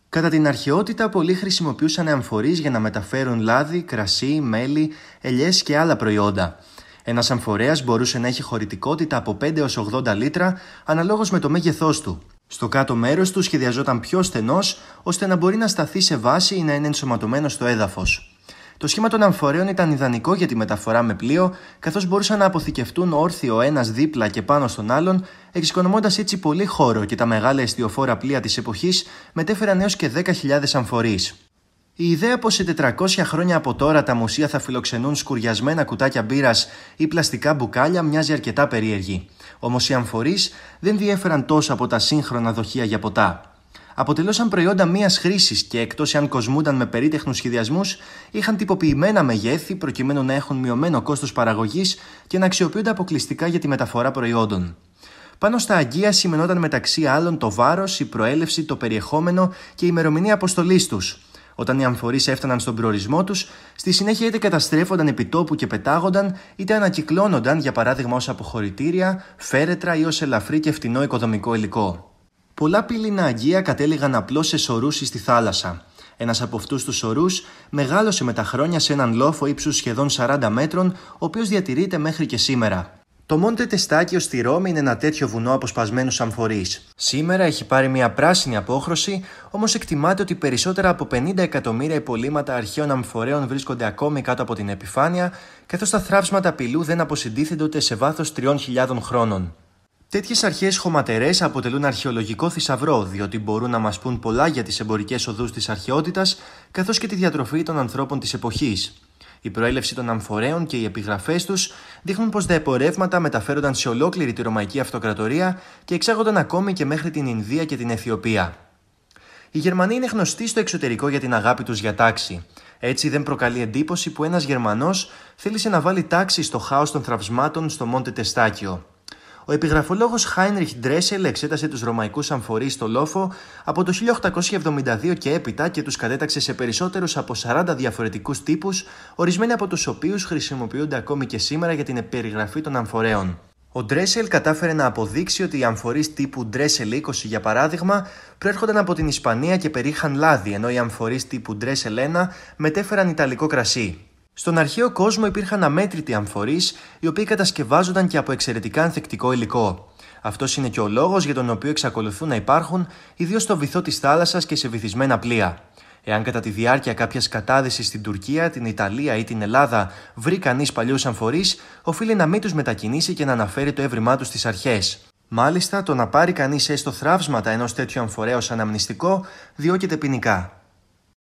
Κατά την αρχαιότητα, πολλοί χρησιμοποιούσαν αμφορείς για να μεταφέρουν λάδι, κρασί, μέλι, ελιές και άλλα προϊόντα. Ένας αμφορέας μπορούσε να έχει χωρητικότητα από 5 έως 80 λίτρα, αναλόγως με το μέγεθός του. Στο κάτω μέρος του σχεδιαζόταν πιο στενός, ώστε να μπορεί να σταθεί σε βάση ή να είναι ενσωματωμένο στο έδαφος. Το σχήμα των αμφορέων ήταν ιδανικό για τη μεταφορά με πλοίο, καθώς μπορούσαν να αποθηκευτούν όρθιοι ο ένας δίπλα και πάνω στον άλλον, εξοικονομώντας έτσι πολύ χώρο, και τα μεγάλα εστιοφόρα πλοία της εποχής μετέφεραν έως και 10.000 αμφορείς. Η ιδέα πως σε 400 χρόνια από τώρα τα μουσεία θα φιλοξενούν σκουριασμένα κουτάκια μπύρας ή πλαστικά μπουκάλια μοιάζει αρκετά περίεργη. Όμως οι αμφορείς δεν διέφεραν τόσο από τα σύγχρονα δοχεία για ποτά. Αποτελούσαν προϊόντα μίας χρήσης και εκτός εάν κοσμούνταν με περίτεχνους σχεδιασμούς, είχαν τυποποιημένα μεγέθη προκειμένου να έχουν μειωμένο κόστος παραγωγής και να αξιοποιούνται αποκλειστικά για τη μεταφορά προϊόντων. Πάνω στα αγγεία σημαινόταν μεταξύ άλλων το βάρος, η προέλευση, το περιεχόμενο και η ημερομηνία αποστολής τους. Όταν οι αμφορείς έφταναν στον προορισμό τους, στη συνέχεια είτε καταστρέφονταν επί τόπου και πετάγονταν, είτε ανακυκλώνονταν, για παράδειγμα ως αποχωρητήρια, φέρετρα ή ως ελαφρύ και φτηνό οικοδομικό υλικό. Πολλά πύληνα αγγεία κατέληγαν απλώς σε σωρούς ή στη θάλασσα. Ένας από αυτούς τους σωρούς μεγάλωσε με τα χρόνια σε έναν λόφο ύψους σχεδόν 40 μέτρων, ο οποίος διατηρείται μέχρι και σήμερα. Το Μόντε Τεστάκιο στη Ρώμη είναι ένα τέτοιο βουνό από σπασμένους αμφορείς. Σήμερα έχει πάρει μια πράσινη απόχρωση, όμως εκτιμάται ότι περισσότερα από 50 εκατομμύρια υπολείμματα αρχαίων αμφορέων βρίσκονται ακόμη κάτω από την επιφάνεια, καθώς τα θράψματα πυλού δεν αποσυντίθενται ούτε σε βάθος 3.000 χρόνων. Τέτοιες αρχαίες χωματερές αποτελούν αρχαιολογικό θησαυρό, διότι μπορούν να μας πούν πολλά για τις εμπορικές οδούς της αρχαιότητας, καθώς και τη διατροφή των ανθρώπων της εποχής. Η προέλευση των αμφορέων και οι επιγραφές τους δείχνουν πως τα εμπορεύματα μεταφέρονταν σε ολόκληρη τη Ρωμαϊκή Αυτοκρατορία και εξάγονταν ακόμη και μέχρι την Ινδία και την Αιθιοπία. Οι Γερμανοί είναι γνωστοί στο εξωτερικό για την αγάπη τους για τάξη. Έτσι δεν προκαλεί εντύπωση που ένας Γερμανός θέλησε να βάλει τάξη στο χάος των θραυσμάτων στο Μόντε Τεστάκιο. Ο επιγραφολόγος Heinrich Dressel εξέτασε τους ρωμαϊκούς αμφορείς στο λόφο από το 1872 και έπειτα και τους κατέταξε σε περισσότερους από 40 διαφορετικούς τύπους, ορισμένοι από τους οποίους χρησιμοποιούνται ακόμη και σήμερα για την περιγραφή των αμφορέων. Ο Dressel κατάφερε να αποδείξει ότι οι αμφορείς τύπου Dressel 20, για παράδειγμα, προέρχονταν από την Ισπανία και περίχαν λάδι, ενώ οι αμφορείς τύπου Dressel 1 μετέφεραν ιταλικό κρασί. Στον αρχαίο κόσμο υπήρχαν αμέτρητοι αμφορείς, οι οποίοι κατασκευάζονταν και από εξαιρετικά ανθεκτικό υλικό. Αυτός είναι και ο λόγος για τον οποίο εξακολουθούν να υπάρχουν, ιδίως στο βυθό της θάλασσας και σε βυθισμένα πλοία. Εάν κατά τη διάρκεια κάποιας κατάδυσης στην Τουρκία, την Ιταλία ή την Ελλάδα βρει κανείς παλιούς αμφορείς, οφείλει να μην τους μετακινήσει και να αναφέρει το έβριμά τους στις αρχές. Μάλιστα, το να πάρει κανείς έστω θραύσματα ενός τέτοιου αμφορέα ως αναμνηστικό διώκεται ποινικά.